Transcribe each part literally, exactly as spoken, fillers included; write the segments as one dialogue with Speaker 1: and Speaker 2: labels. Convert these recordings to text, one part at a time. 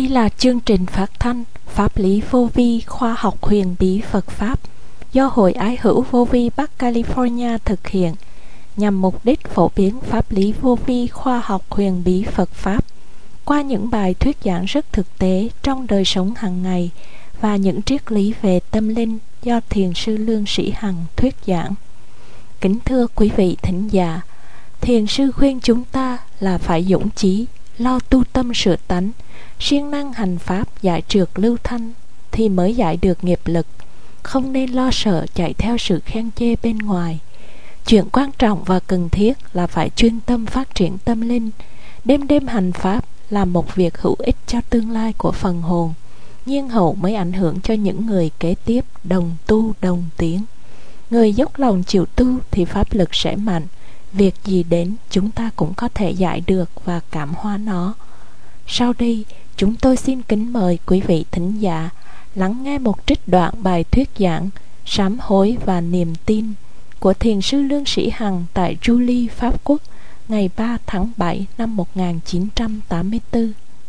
Speaker 1: Đây là chương trình phát thanh Pháp lý vô vi khoa học huyền bí Phật Pháp do Hội Ái hữu Vô vi Bắc California thực hiện nhằm mục đích phổ biến pháp lý vô vi khoa học huyền bí Phật Pháp qua những bài thuyết giảng rất thực tế trong đời sống hàng ngày và những triết lý về tâm linh do Thiền sư Lương Sĩ Hằng thuyết giảng. Kính thưa quý vị thính giả, Thiền sư khuyên chúng ta là phải dũng chí, lo tu tâm sửa tánh, siêng năng hành pháp giải trượt lưu thanh thì mới giải được nghiệp lực, không nên lo sợ chạy theo sự khen chê bên ngoài. Chuyện quan trọng và cần thiết là phải chuyên tâm phát triển tâm linh, đêm đêm hành pháp là một việc hữu ích cho tương lai của phần hồn, nhiên hậu mới ảnh hưởng cho những người kế tiếp đồng tu đồng tiến. Người dốc lòng chịu tu thì pháp lực sẽ mạnh, việc gì đến chúng ta cũng có thể giải được và cảm hóa nó. Sau đây, chúng tôi xin kính mời quý vị thính giả lắng nghe một trích đoạn bài thuyết giảng Sám hối và niềm tin của Thiền sư Lương Sĩ Hằng tại Julie, Pháp Quốc, ngày ba tháng bảy năm một nghìn chín trăm tám mươi tư.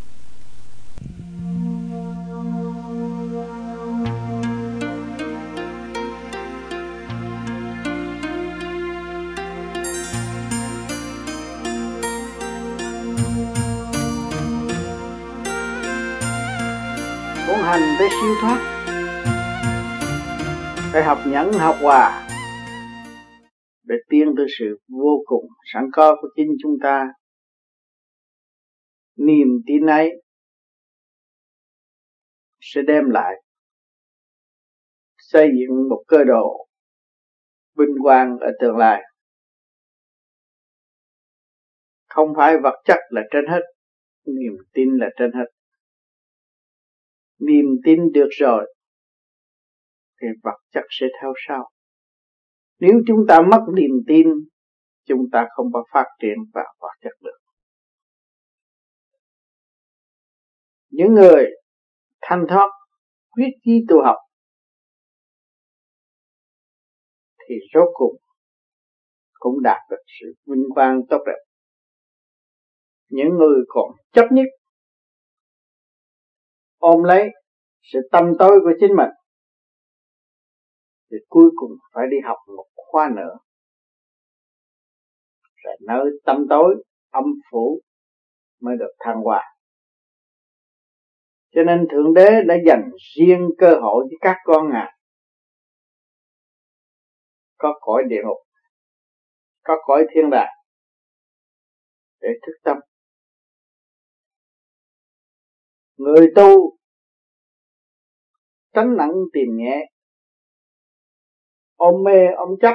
Speaker 2: Muốn hành tới siêu thoát phải học nhẫn học hòa để tiến tới sự vô cùng sẵn có của chính chúng ta. Niềm tin ấy sẽ đem lại xây dựng một cơ đồ vinh quang ở tương lai. Không phải vật chất là trên hết, niềm tin là trên hết. Niềm tin được rồi thì vật chất sẽ theo sau. Nếu chúng ta mất niềm tin, chúng ta không có phát triển vào vật chất được. Những người thanh thoát quyết chí tu học thì rốt cuộc cũng đạt được sự vinh quang tốt đẹp. Những người còn chấp nhất ôm lấy sự tâm tối của chính mình thì cuối cùng phải đi học một khóa nữa, rồi nơi tâm tối âm phủ mới được thăng hoa. Cho nên Thượng Đế đã dành riêng cơ hội cho các con Ngài có cõi địa ngục, có cõi thiên đàng để thức tâm. Người tu tránh nặng tìm nhẹ, ôm mê ôm chấp,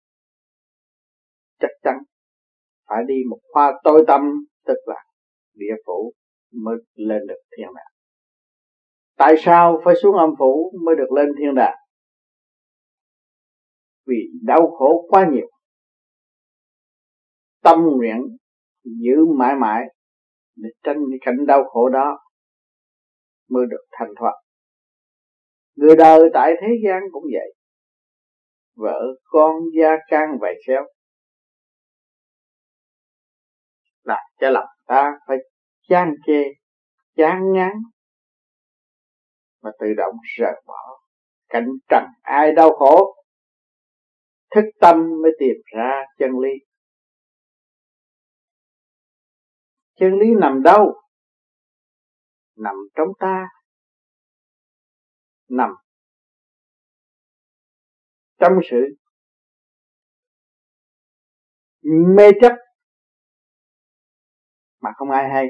Speaker 2: chắc chắn phải đi một khoa tối tâm, tức là địa phủ mới lên được thiên đàng. Tại sao phải xuống âm phủ mới được lên thiên đàng? Vì đau khổ quá nhiều. Tâm nguyện giữ mãi mãi để tránh cái cảnh đau khổ đó mới được thanh thoát. Người đời tại thế gian cũng vậy. Vợ con gia can vầy xéo làm cho lòng ta phải chán chê, chán ngán và tự động rời bỏ cảnh trần ai đau khổ. Thức tâm mới tìm ra chân lý. Chân lý nằm đâu? Nằm trong ta, nằm trong sự mê chấp mà không ai hay.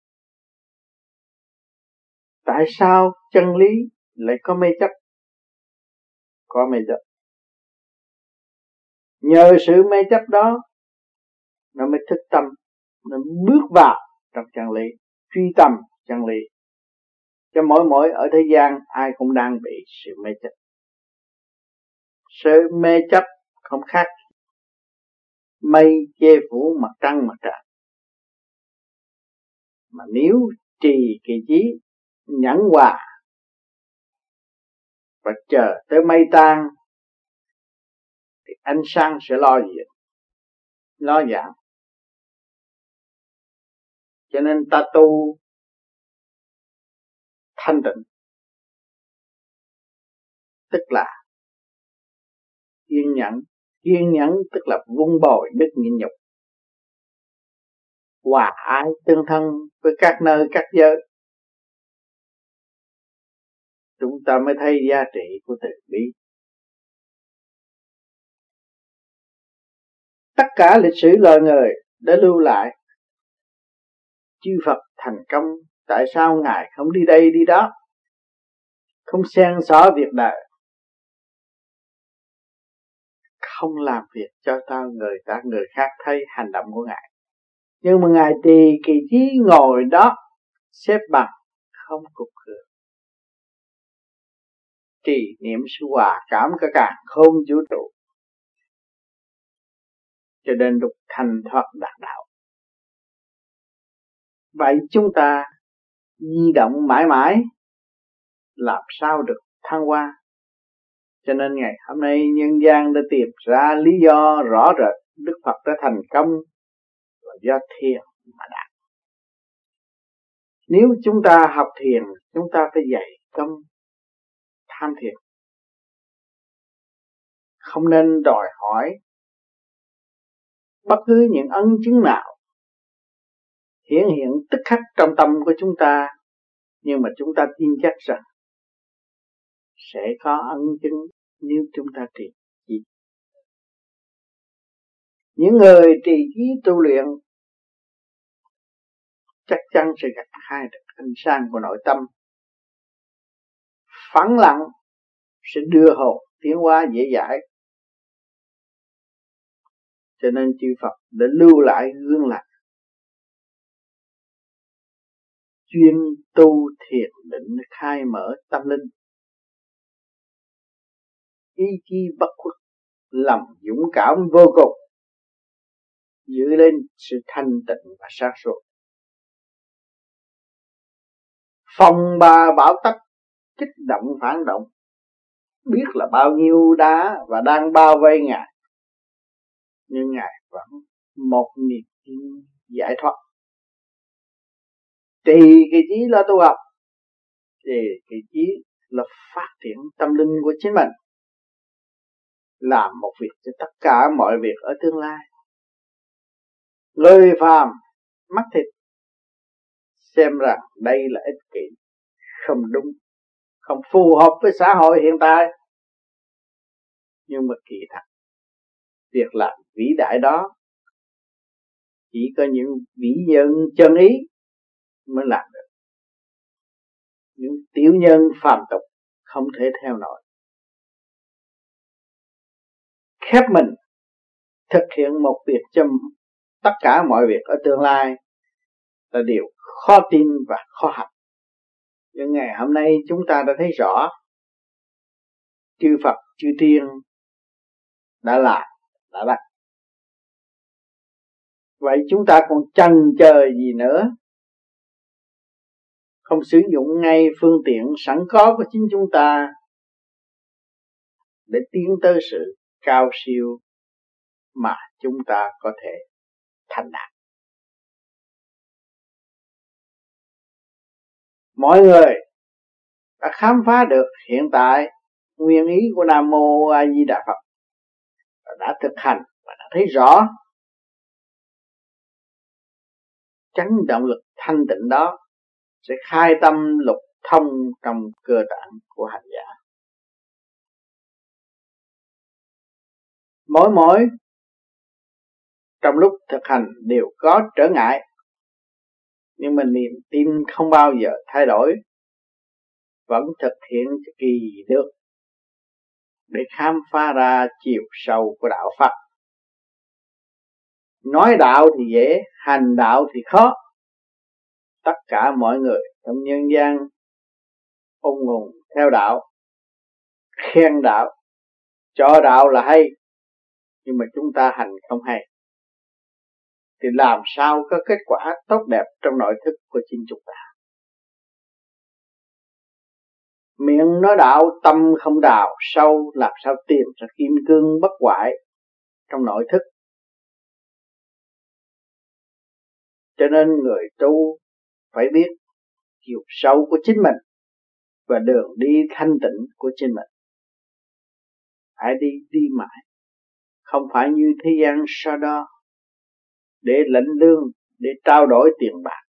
Speaker 2: Tại sao chân lý lại có mê chấp? Có mê chấp. Nhờ sự mê chấp đó nó mới thức tâm, nó bước vào trong chân lý, truy tâm chân lý. Cho mỗi mỗi ở thế gian ai cũng đang bị sự mê chấp. Sự mê chấp không khác mây che phủ mặt trăng mặt trời. Mà nếu trì kỳ chí nhẫn hòa và chờ tới mây tan thì ánh sáng sẽ lo diện, lo giảm. Cho nên ta tu thanh tịnh, tức là kiên nhẫn. Kiên nhẫn tức là vun bồi đức nhịn nhục, hòa ái tương thân với các nơi các giới. Chúng ta mới thấy giá trị của từ bi. Tất cả lịch sử loài người đã lưu lại chư Phật thành công. Tại sao Ngài không đi đây đi đó, không xen xỏ việc đời, không làm việc cho ta người ta người khác thấy hành động của Ngài? Nhưng mà Ngài tùy kỳ trí ngồi đó xếp bằng không cục cửa, trì niệm sự hòa cảm cả càn khôn vũ trụ, cho nên lúc thanh thoát đạt đạo. Vậy chúng ta di động mãi mãi làm sao được thăng hoa? Cho nên ngày hôm nay nhân gian đã tìm ra lý do rõ rệt Đức Phật đã thành công là do thiền mà đạt. Nếu chúng ta học thiền, chúng ta phải dạy công tham thiền, không nên đòi hỏi bất cứ những ấn chứng nào hiển hiện tức khắc trong tâm của chúng ta, nhưng mà chúng ta tin chắc rằng sẽ có ấn chứng nếu chúng ta trì trí. Những người trì trí tu luyện chắc chắn sẽ gặt hái được ánh sáng của nội tâm. Phẳng lặng sẽ đưa hồn tiến hóa dễ dãi. Cho nên chư Phật đã lưu lại gương lành, chuyên tu thiền định khai mở tâm linh, ý chí bất khuất, lòng dũng cảm vô cùng, giữ lên sự thanh tịnh và sáng suốt. Phong ba bão táp, kích động phản động, biết là bao nhiêu đá và đang bao vây Ngài, nhưng Ngài vẫn một niềm tin giải thoát. Trì cái chí là tu học, trì cái chí là phát triển tâm linh của chính mình, làm một việc cho tất cả mọi việc ở tương lai. Người phàm mắt thịt xem rằng đây là ích kỷ, không đúng, không phù hợp với xã hội hiện tại. Nhưng mà kỳ thật, việc làm vĩ đại đó chỉ có những vĩ nhân chân ý mới làm được. Những tiểu nhân phàm tục không thể theo nổi. Khép mình thực hiện một việc cho tất cả mọi việc ở tương lai là điều khó tin và khó hành. Nhưng ngày hôm nay chúng ta đã thấy rõ chư Phật chư Tiên đã làm, đã đắc. Vậy chúng ta còn chần chờ gì nữa? Không sử dụng ngay phương tiện sẵn có của chính chúng ta để tiến tới sự cao siêu mà chúng ta có thể thành đạt. Mọi người đã khám phá được hiện tại nguyên ý của Nam Mô A Di Đà Phật, đã thực hành và đã thấy rõ chấn động lực thanh tịnh đó sẽ khai tâm lục thông trong cơ tạng của hành giả. Mỗi mỗi trong lúc thực hành đều có trở ngại, nhưng mà niềm tin không bao giờ thay đổi, vẫn thực hiện kỳ được để khám phá ra chiều sâu của đạo Phật. Nói đạo thì dễ, hành đạo thì khó. Tất cả mọi người trong nhân gian ung hùng theo đạo, khen đạo, cho đạo là hay, nhưng mà chúng ta hành không hay, thì làm sao có kết quả tốt đẹp trong nội thức của chính chúng ta? Miệng nói đạo, tâm không đào sâu, làm sao tìm ra kim cương bất hoại trong nội thức? Cho nên người tu phải biết chiều sâu của chính mình, và đường đi thanh tịnh của chính mình. Hãy đi đi mãi, không phải như thế gian sau đó để lãnh lương, để trao đổi tiền bạc,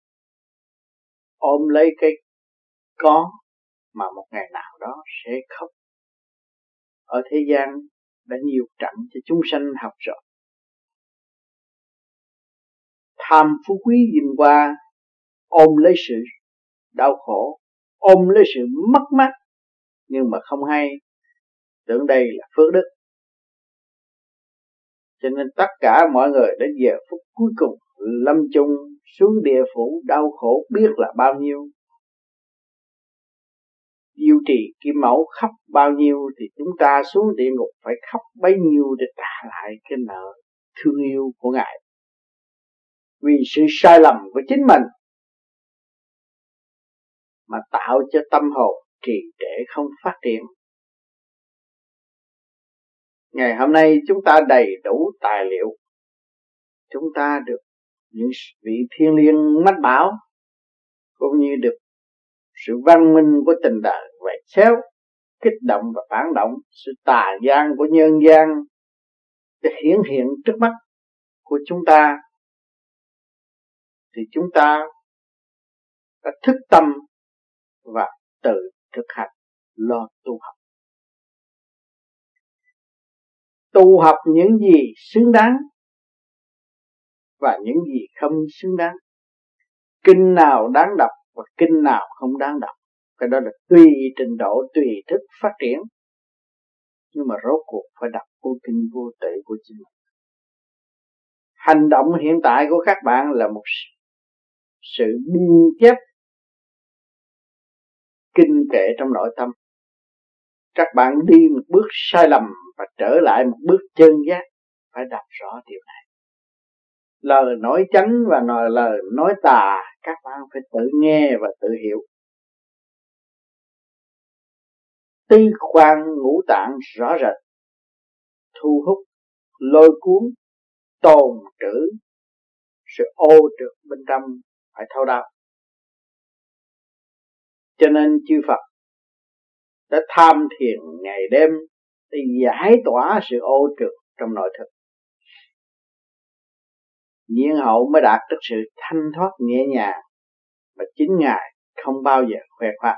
Speaker 2: ôm lấy cái có mà một ngày nào đó sẽ khóc. Ở thế gian đã nhiều trận cho chúng sanh học rồi. Tham phú quý dình qua, ôm lấy sự đau khổ, ôm lấy sự mất mát, nhưng mà không hay, tưởng đây là phước đức. Cho nên tất cả mọi người đến giờ phút cuối cùng lâm chung xuống địa phủ đau khổ biết là bao nhiêu. Diệu trì kim mẫu khóc bao nhiêu thì chúng ta xuống địa ngục phải khóc bấy nhiêu để trả lại cái nợ thương yêu của Ngài. Vì sự sai lầm của chính mình mà tạo cho tâm hồn trì trệ không phát triển. Ngày hôm nay chúng ta đầy đủ tài liệu, chúng ta được những vị thiên liêng mách bảo, cũng như được sự văn minh của tình đời vạch xéo, kích động và phản động, sự tà gian của nhân gian để hiển hiện trước mắt của chúng ta, thì chúng ta đã thức tâm và tự thực hành lo tu học. Tu học những gì xứng đáng và những gì không xứng đáng. Kinh nào đáng đọc và kinh nào không đáng đọc, cái đó là tùy trình độ, tùy thức phát triển. Nhưng mà rốt cuộc phải đọc vô kinh vô tuệ của chính mình. Hành động hiện tại của các bạn là một sự biên chép kinh kệ trong nội tâm. Các bạn đi một bước sai lầm và trở lại một bước chân giác, phải đọc rõ điều này. Lời nói chánh và nói lời nói tà, các bạn phải tự nghe và tự hiểu. Tư khoan ngũ tạng rõ rệt, thu hút, lôi cuốn, tồn trữ, sự ô trượt bên trong phải thấu đáo. Cho nên chư Phật đã tham thiền ngày đêm để giải tỏa sự ô trượt trong nội thức. Nhiên hậu mới đạt được sự thanh thoát nhẹ nhàng mà chính Ngài không bao giờ khoe khoang,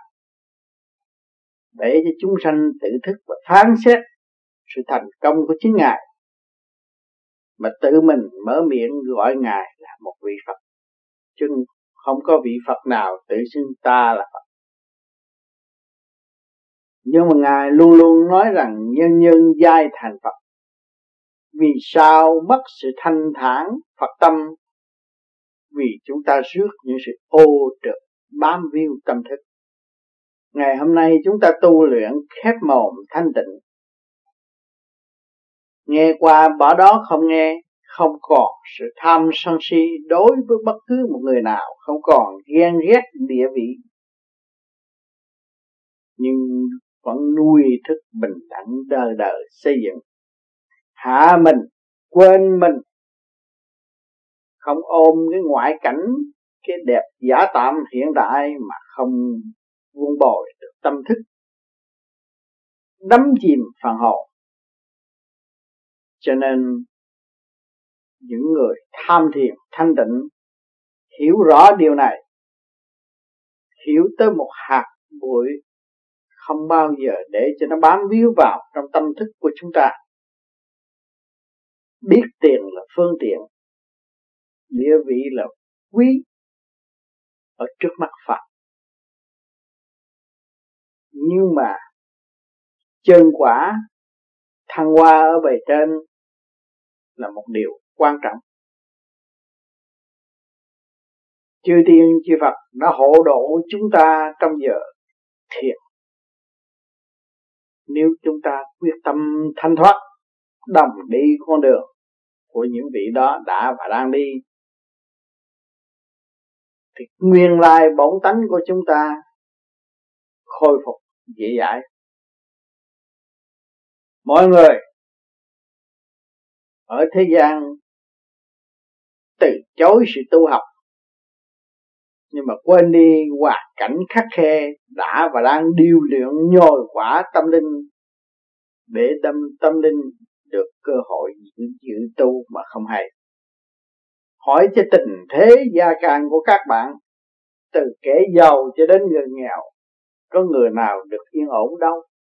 Speaker 2: để cho chúng sanh tự thức và phán xét sự thành công của chính Ngài, mà tự mình mở miệng gọi Ngài là một vị Phật, chứ không có vị Phật nào tự xưng ta là Phật. Nhưng mà Ngài luôn luôn nói rằng nhân nhân giai thành Phật. Vì sao mất sự thanh thản Phật tâm? Vì chúng ta rước những sự ô trượt bám víu tâm thức. Ngày hôm nay chúng ta tu luyện khép mồm thanh tịnh, nghe qua bỏ đó không nghe, không còn sự tham sân si đối với bất cứ một người nào, không còn ghen ghét địa vị, nhưng vẫn nuôi thức bình đẳng đời đời xây dựng. Hạ mình, quên mình, không ôm cái ngoại cảnh, cái đẹp giả tạm hiện đại mà không vun bồi được tâm thức, đắm chìm phần hồn. Cho nên những người tham thiền thanh tịnh hiểu rõ điều này, hiểu tới một hạt bụi không bao giờ để cho nó bám víu vào trong tâm thức của chúng ta. Biết tiền là phương tiện, địa vị là quý ở trước mắt Phật, nhưng mà chân quả thăng hoa ở bề trên là một điều quan trọng. Chư Tiên chư Phật đã hộ độ chúng ta trong giờ thiền. Nếu chúng ta quyết tâm thanh thoát, đồng đi con đường của những vị đó đã và đang đi, thì nguyên lai bổn tánh của chúng ta khôi phục dễ dãi. Mọi người ở thế gian từ chối sự tu học, nhưng mà quên đi hoàn cảnh khắc khe đã và đang điêu luyện nhồi quả tâm linh để tâm tâm linh được cơ hội giữ, giữ tu mà không hay. Hỏi cho tình thế gia can của các bạn, từ kẻ giàu cho đến người nghèo, có người nào được yên ổn đâu.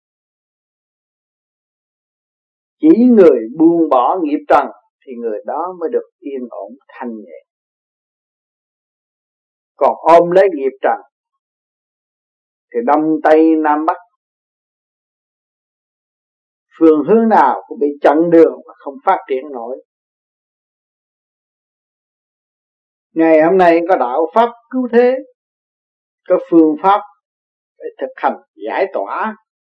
Speaker 2: Chỉ người buông bỏ nghiệp trần thì người đó mới được yên ổn thanh nhẹ. Còn ôm lấy nghiệp trần thì đông tây nam bắc, phương hướng nào cũng bị chặn đường mà không phát triển nổi. Ngày hôm nay có đạo pháp cứu thế, có phương pháp để thực hành giải tỏa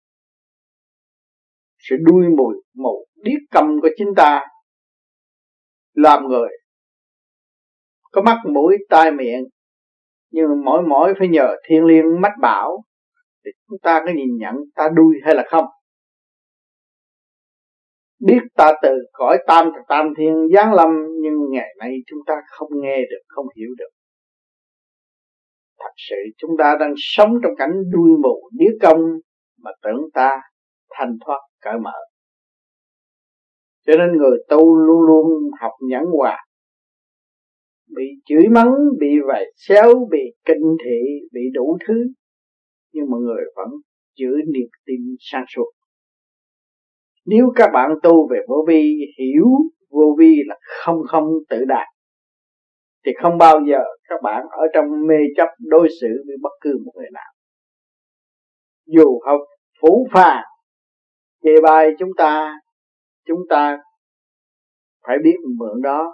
Speaker 2: sự đuôi mùi mù điếc câm của chính ta, làm người có mắt mũi tai miệng, nhưng mỗi mỗi phải nhờ thiên liêng mách bảo thì chúng ta có nhìn nhận ta đuôi hay là không. Biết ta từ cõi tam tam thiên giáng lâm, nhưng ngày nay chúng ta không nghe được, không hiểu được. Thật sự chúng ta đang sống trong cảnh đuôi mù điếc câm mà tưởng ta thanh thoát cởi mở. Cho nên người tu luôn luôn học nhẫn hòa, bị chửi mắng, bị vầy xéo, bị kinh thị, bị đủ thứ, nhưng mà người vẫn giữ niềm tin sáng suốt. Nếu các bạn tu về vô vi, hiểu vô vi là không không tự đạt, thì không bao giờ các bạn ở trong mê chấp đối xử với bất cứ một người nào. Dù học phủ phàng chê bai chúng ta, chúng ta phải biết mượn đó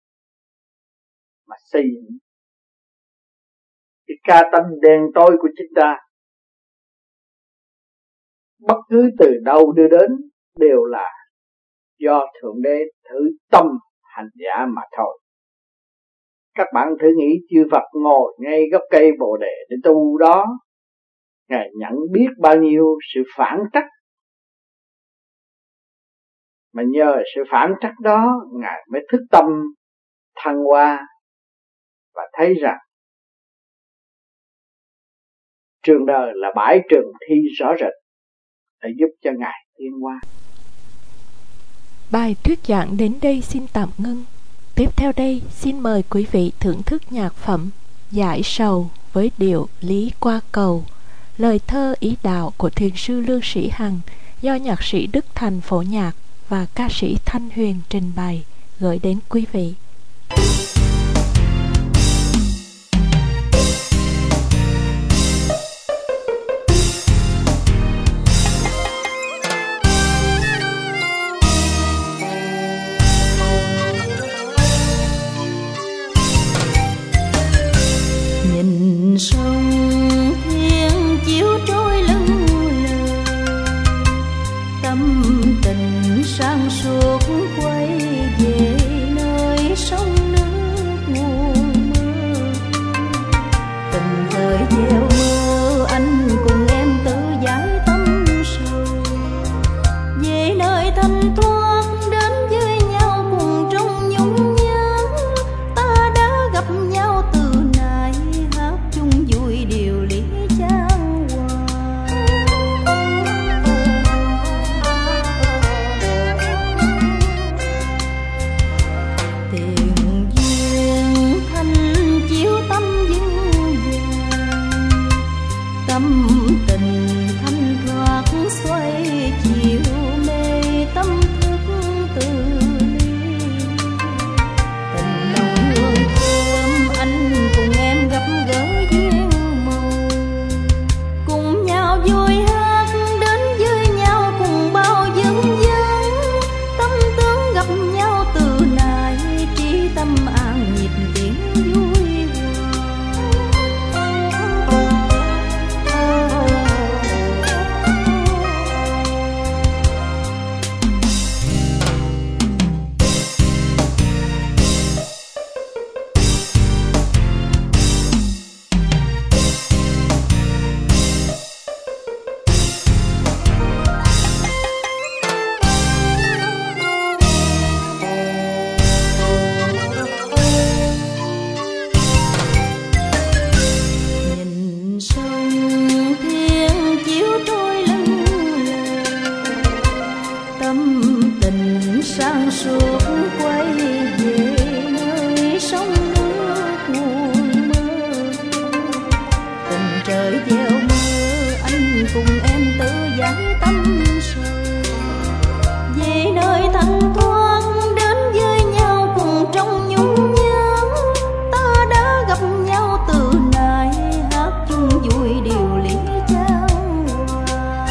Speaker 2: mà xây dựng cái ca tánh đen tối của chính ta. Bất cứ từ đâu đưa đến đều là do Thượng Đế thử tâm hành giả mà thôi. Các bạn thử nghĩ chư Phật ngồi ngay gốc cây Bồ Đề để tu đó, Ngài nhận biết bao nhiêu sự phản trắc, mà nhờ sự phản trắc đó Ngài mới thức tâm thăng hoa và thấy rằng trường đời là bãi trường thi rõ rệt để giúp cho Ngài tiến hóa.
Speaker 1: Bài thuyết giảng đến đây xin tạm ngưng. Tiếp theo đây xin mời quý vị thưởng thức nhạc phẩm Giải Sầu với điệu Lý Qua Cầu, lời thơ ý đạo của thiền sư Lương Sĩ Hằng do nhạc sĩ Đức Thành phổ nhạc và ca sĩ Thanh Huyền trình bày, gửi đến quý vị.
Speaker 3: Nhìn sông thiên chiếu trôi lưng lờ, tâm tình sáng suốt quay về nơi sông nước nguồn mơ. Tình thời gieo mơ anh cùng em tự giải tâm sầu, về nơi thanh thoát đến với nhau cùng trong nhung nhớ. Ta đã gặp nhau từ nay, hát chung vui điều lý chan hòa. Tiền duyên thanh chiếu tâm duyên vàng, tâm tình thanh thoát xoay chiều mê tâm thức từ ly. Tình nồng hương thơm anh cùng em gặp gỡ duyên màu, cùng nhau vui hát đến với nhau cùng bao dân dân. Tâm tướng gặp nhau từ nay, trí tâm an nhịp tiếng vui hòa. suốt quay về nơi sông nước nguồn mơ. Tình trời gieo mưa, anh cùng em tự giải tâm sự về nơi thanh thoáng, đến với nhau cùng trong nhung nhớ. Ta đã gặp nhau từ nay, hát chung vui điều lý trao hòa.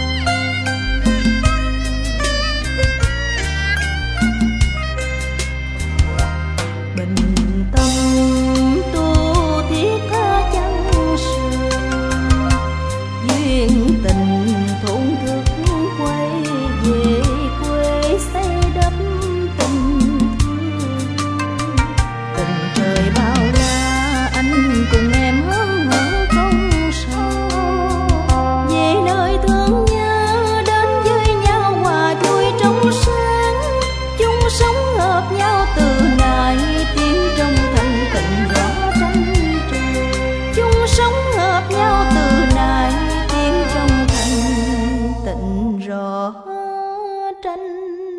Speaker 3: Bình tâm tu thiết tha chẳng sự, duyên tình thổn thức quay về quê xây đắp tình thương. Tình trời bao la, anh cùng em hớn hở không sao, về nơi thương nhớ, đến với nhau hòa vui trong sáng. Chung sống hợp nhau từ nay, tiếng trong thanh tịnh rõ tranh trời. Chung sống hợp nhau từ nay, tiếng trong thanh tịnh rõ tranh.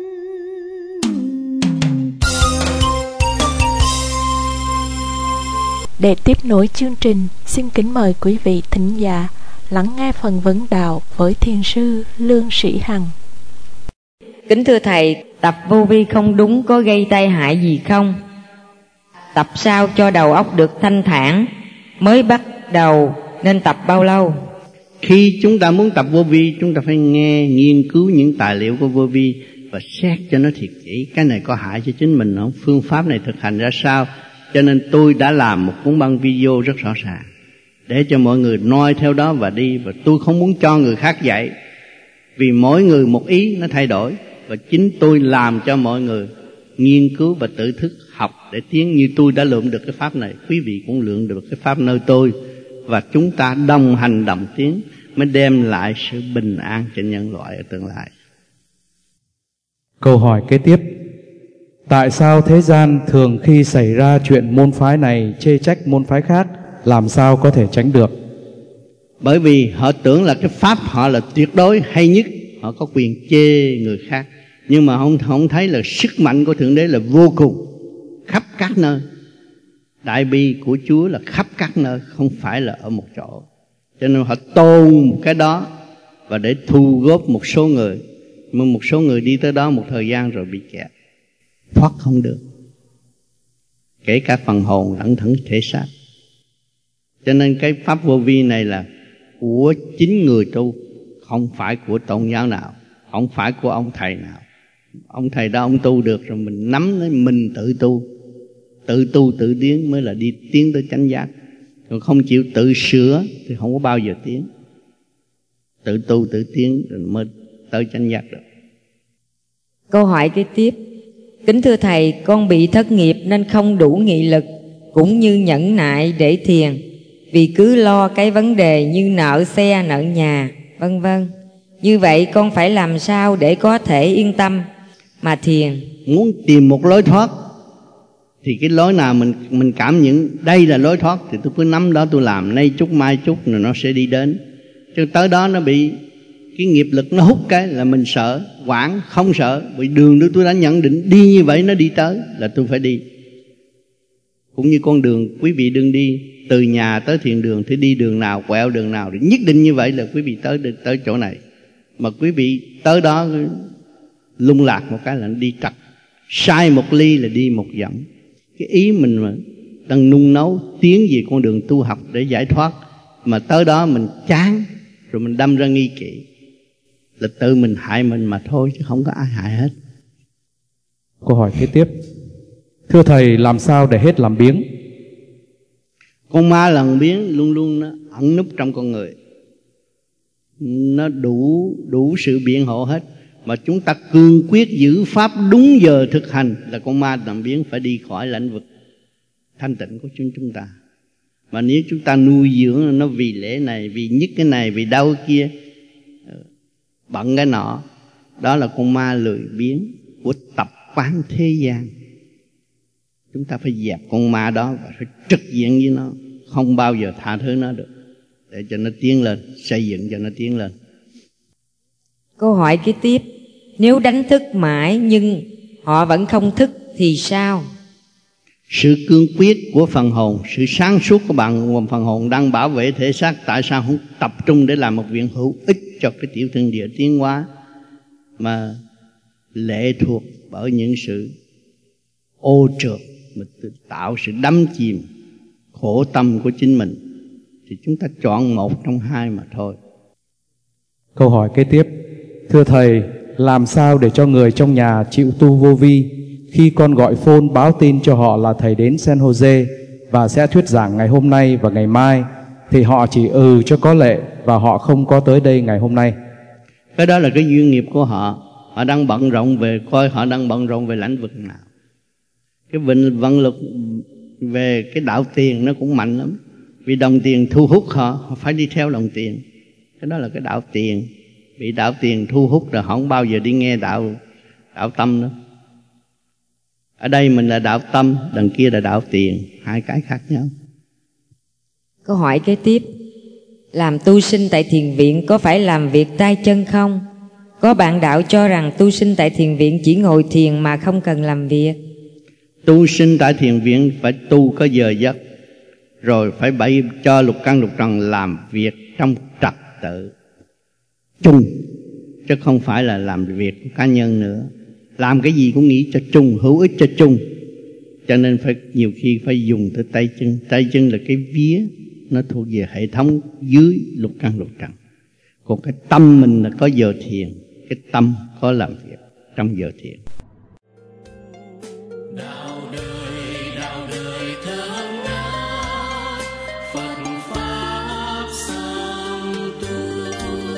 Speaker 1: Để tiếp nối chương trình, xin kính mời quý vị thính giả lắng nghe phần vấn đạo với thiền sư Lương Sĩ Hằng.
Speaker 4: Kính thưa Thầy, tập vô vi không đúng có gây tai hại gì không? Tập sao cho đầu óc được thanh thản? Mới bắt đầu nên tập bao lâu?
Speaker 2: Khi chúng ta muốn tập vô vi, chúng ta phải nghe, nghiên cứu những tài liệu của vô vi và xét cho nó thiệt kỹ. Cái này có hại cho chính mình không? Phương pháp này thực hành ra sao? Cho nên tôi đã làm một cuốn băng video rất rõ ràng để cho mọi người noi theo đó và đi. Và tôi không muốn cho người khác dạy, vì mỗi người một ý nó thay đổi. Và chính tôi làm cho mọi người nghiên cứu và tự thức học để tiến. Như tôi đã lượm được cái pháp này, quý vị cũng lượm được cái pháp nơi tôi. Và chúng ta đồng hành đồng tiến mới đem lại sự bình an cho nhân loại ở tương lai.
Speaker 5: Câu hỏi kế tiếp: tại sao thế gian thường khi xảy ra chuyện môn phái này chê trách môn phái khác, làm sao có thể tránh được?
Speaker 2: Bởi vì họ tưởng là cái pháp họ là tuyệt đối hay nhất, họ có quyền chê người khác. Nhưng mà không, không thấy là sức mạnh của Thượng Đế là vô cùng, khắp các nơi. Đại bi của Chúa là khắp các nơi, không phải là ở một chỗ. Cho nên họ tôn một cái đó và để thu góp một số người. Mà một số người đi tới đó một thời gian rồi bị kẹt, thoát không được, kể cả phần hồn lẫn thẫn thể xác. Cho nên cái pháp vô vi này là của chính người tu, không phải của tôn giáo nào, không phải của ông thầy nào. Ông thầy đó ông tu được rồi, mình nắm lấy mình tự tu. Tự tu tự tiến mới là đi tiến tới chánh giác. Còn không chịu tự sửa thì không có bao giờ tiến. Tự tu tự tiến rồi mới tới chánh giác được.
Speaker 4: Câu hỏi kế tiếp: kính thưa Thầy, con bị thất nghiệp nên không đủ nghị lực cũng như nhẫn nại để thiền, vì cứ lo cái vấn đề như nợ xe, nợ nhà, vân vân. Như vậy con phải làm sao để có thể yên tâm mà thiền?
Speaker 2: Muốn tìm một lối thoát thì cái lối nào mình mình cảm nhận đây là lối thoát thì tôi cứ nắm đó tôi làm, nay chút mai chút rồi nó sẽ đi đến. Chứ tới đó nó bị cái nghiệp lực nó hút cái là mình sợ, quản không sợ. Vì đường đó tôi đã nhận định đi như vậy nó đi tới là tôi phải đi. Cũng như con đường quý vị đừng đi từ nhà tới thiền đường thì đi đường nào, quẹo đường nào thì nhất định như vậy là quý vị tới tới chỗ này. Mà quý vị tới đó lung lạc một cái là nó đi trật, sai một ly là đi một dặm. Cái ý mình mà đang nung nấu tiến về con đường tu học để giải thoát, mà tới đó mình chán rồi mình đâm ra nghi kỵ, là tự mình hại mình mà thôi, chứ không có ai hại hết.
Speaker 5: Câu hỏi kế tiếp: thưa Thầy, làm sao để hết làm biếng?
Speaker 2: Con ma làm biếng luôn luôn nó ẩn núp trong con người, nó đủ đủ sự biện hộ hết. Mà chúng ta cương quyết giữ pháp đúng giờ thực hành là con ma làm biếng phải đi khỏi lãnh vực thanh tịnh của chúng chúng ta. Mà nếu chúng ta nuôi dưỡng nó vì lễ này, vì nhất cái này, vì đau cái kia, bận cái nọ, đó là con ma lười biếng của tập quán thế gian. Chúng ta phải dẹp con ma đó và phải trực diện với nó, không bao giờ tha thứ nó được, để cho nó tiến lên, xây dựng cho nó tiến lên.
Speaker 4: Câu hỏi kế tiếp: nếu đánh thức mãi nhưng họ vẫn không thức thì sao?
Speaker 6: Sự cương quyết của phần hồn, sự sáng suốt của bạn phần hồn đang bảo vệ thể xác, tại sao không tập trung để làm một việc hữu ích cho cái tiểu thiên địa tiến hóa, mà lệ thuộc bởi những sự ô trượt mà tạo sự đắm chìm khổ tâm của chính mình? Thì chúng ta chọn một trong hai mà thôi.
Speaker 5: Câu hỏi kế tiếp: thưa Thầy, làm sao để cho người trong nhà chịu tu vô vi khi con gọi phone báo tin cho họ là Thầy đến San Jose và sẽ thuyết giảng ngày hôm nay và ngày mai, thì họ chỉ ừ cho có lệ và họ không có tới đây ngày hôm nay?
Speaker 6: Cái đó là cái duyên nghiệp của họ. Họ đang bận rộn về, coi họ đang bận rộn về lĩnh vực nào. Cái vận, vận lực về cái đạo tiền nó cũng mạnh lắm. Vì đồng tiền thu hút họ, họ phải đi theo đồng tiền. Cái đó là cái đạo tiền. Bị đạo tiền thu hút rồi họ không bao giờ đi nghe đạo, đạo tâm nữa. Ở đây mình là đạo tâm, đằng kia là đạo tiền, hai cái khác nhau.
Speaker 4: Câu hỏi kế tiếp: làm tu sinh tại thiền viện có phải làm việc tay chân không? Có bạn đạo cho rằng tu sinh tại thiền viện chỉ ngồi thiền mà không cần làm việc.
Speaker 6: Tu sinh tại thiền viện phải tu có giờ giấc, rồi phải bày cho lục căn lục trần làm việc trong trật tự chung, chứ không phải là làm việc của cá nhân nữa. Làm cái gì cũng nghĩ cho chung, hữu ích cho chung. Cho nên phải nhiều khi phải dùng tới tay chân. Tay chân là cái vía, nó thuộc về hệ thống dưới lục căn lục trần. Còn cái tâm mình là có giờ thiền, cái tâm có làm việc trong giờ thiền.
Speaker 7: Đạo đời, đạo đời thương ngát, Phật pháp song tu.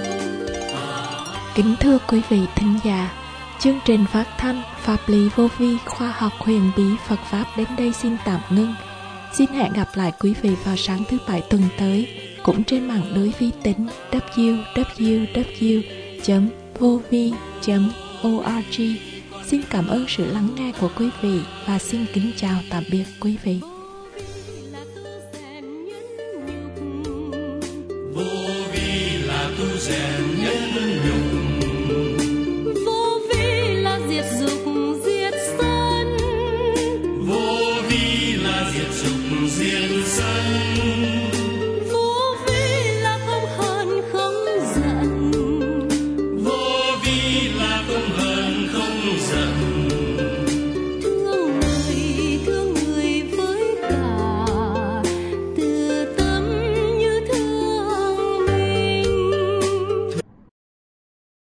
Speaker 1: Kính thưa quý vị thính giả, chương trình phát thanh Pháp lý vô vi khoa học huyền bí Phật Pháp đến đây xin tạm ngưng. Xin hẹn gặp lại quý vị vào sáng thứ Bảy tuần tới, cũng trên mạng lưới vi tính w w w chấm vovi chấm org. Xin cảm ơn sự lắng nghe của quý vị và xin kính chào tạm biệt quý vị.